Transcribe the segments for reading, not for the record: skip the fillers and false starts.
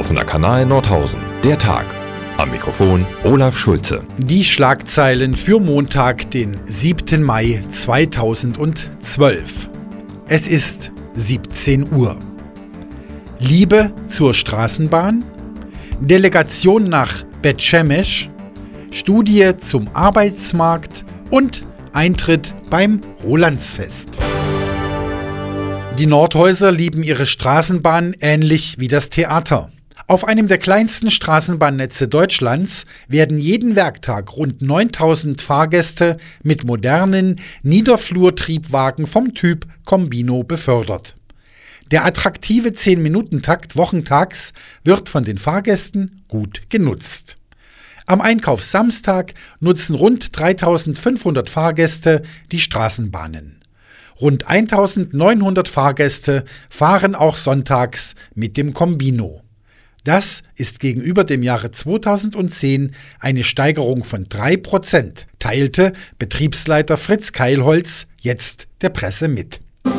Offener Kanal Nordhausen. Der Tag. Am Mikrofon Olaf Schulze. Die Schlagzeilen für Montag, den 7. Mai 2012. Es ist 17 Uhr. Liebe zur Straßenbahn, Delegation nach Bet Shemesh, Studie zum Arbeitsmarkt und Eintritt beim Rolandsfest. Die Nordhäuser lieben ihre Straßenbahn ähnlich wie das Theater. Auf einem der kleinsten Straßenbahnnetze Deutschlands werden jeden Werktag rund 9000 Fahrgäste mit modernen Niederflurtriebwagen vom Typ Combino befördert. Der attraktive 10-Minuten-Takt wochentags wird von den Fahrgästen gut genutzt. Am Einkaufssamstag nutzen rund 3500 Fahrgäste die Straßenbahnen. Rund 1900 Fahrgäste fahren auch sonntags mit dem Combino. Das ist gegenüber dem Jahre 2010 eine Steigerung von 3%, teilte Betriebsleiter Fritz Keilholz jetzt der Presse mit.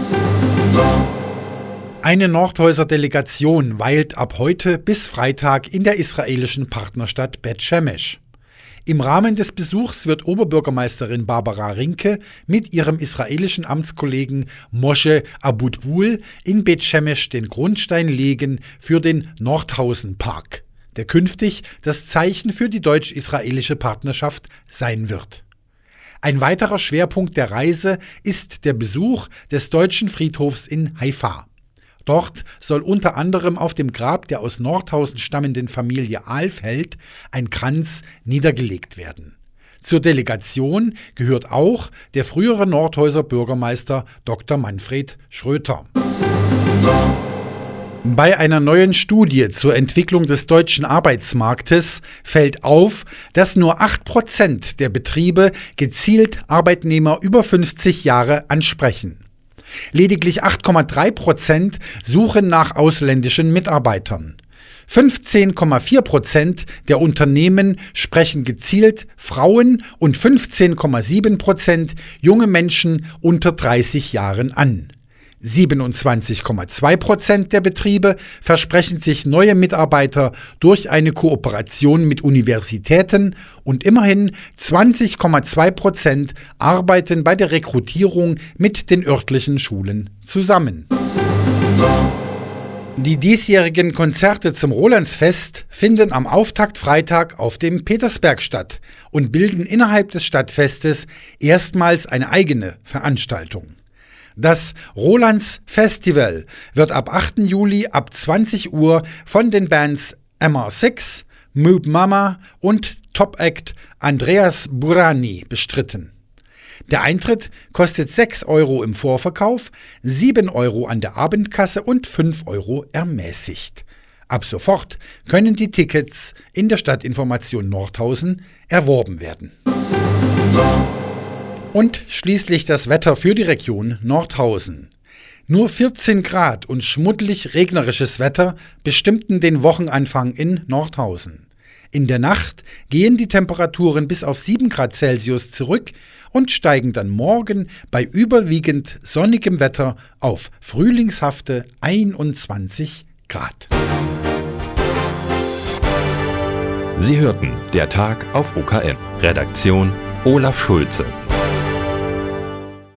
Eine Nordhäuser Delegation weilt ab heute bis Freitag in der israelischen Partnerstadt Bet Shemesh. Im Rahmen des Besuchs wird Oberbürgermeisterin Barbara Rinke mit ihrem israelischen Amtskollegen Moshe Abutbul in Bet Shemesh den Grundstein legen für den Nordhausen-Park, der künftig das Zeichen für die deutsch-israelische Partnerschaft sein wird. Ein weiterer Schwerpunkt der Reise ist der Besuch des deutschen Friedhofs in Haifa. Dort soll unter anderem auf dem Grab der aus Nordhausen stammenden Familie Ahlfeld ein Kranz niedergelegt werden. Zur Delegation gehört auch der frühere Nordhäuser Bürgermeister Dr. Manfred Schröter. Bei einer neuen Studie zur Entwicklung des deutschen Arbeitsmarktes fällt auf, dass nur 8% der Betriebe gezielt Arbeitnehmer über 50 Jahre ansprechen. Lediglich 8,3% suchen nach ausländischen Mitarbeitern. 15,4% der Unternehmen sprechen gezielt Frauen und 15,7% junge Menschen unter 30 Jahren an. 27,2% der Betriebe versprechen sich neue Mitarbeiter durch eine Kooperation mit Universitäten und immerhin 20,2% arbeiten bei der Rekrutierung mit den örtlichen Schulen zusammen. Die diesjährigen Konzerte zum Rolandsfest finden am Auftaktfreitag auf dem Petersberg statt und bilden innerhalb des Stadtfestes erstmals eine eigene Veranstaltung. Das Rolands Festival wird ab 8. Juli ab 20 Uhr von den Bands MR6, Moob Mama und Top Act Andreas Burani bestritten. Der Eintritt kostet 6 Euro im Vorverkauf, 7 Euro an der Abendkasse und 5 Euro ermäßigt. Ab sofort können die Tickets in der Stadtinformation Nordhausen erworben werden. Und schließlich das Wetter für die Region Nordhausen. Nur 14 Grad und schmuddelig regnerisches Wetter bestimmten den Wochenanfang in Nordhausen. In der Nacht gehen die Temperaturen bis auf 7 Grad Celsius zurück und steigen dann morgen bei überwiegend sonnigem Wetter auf frühlingshafte 21 Grad. Sie hörten Der Tag auf OKN. Redaktion Olaf Schulze.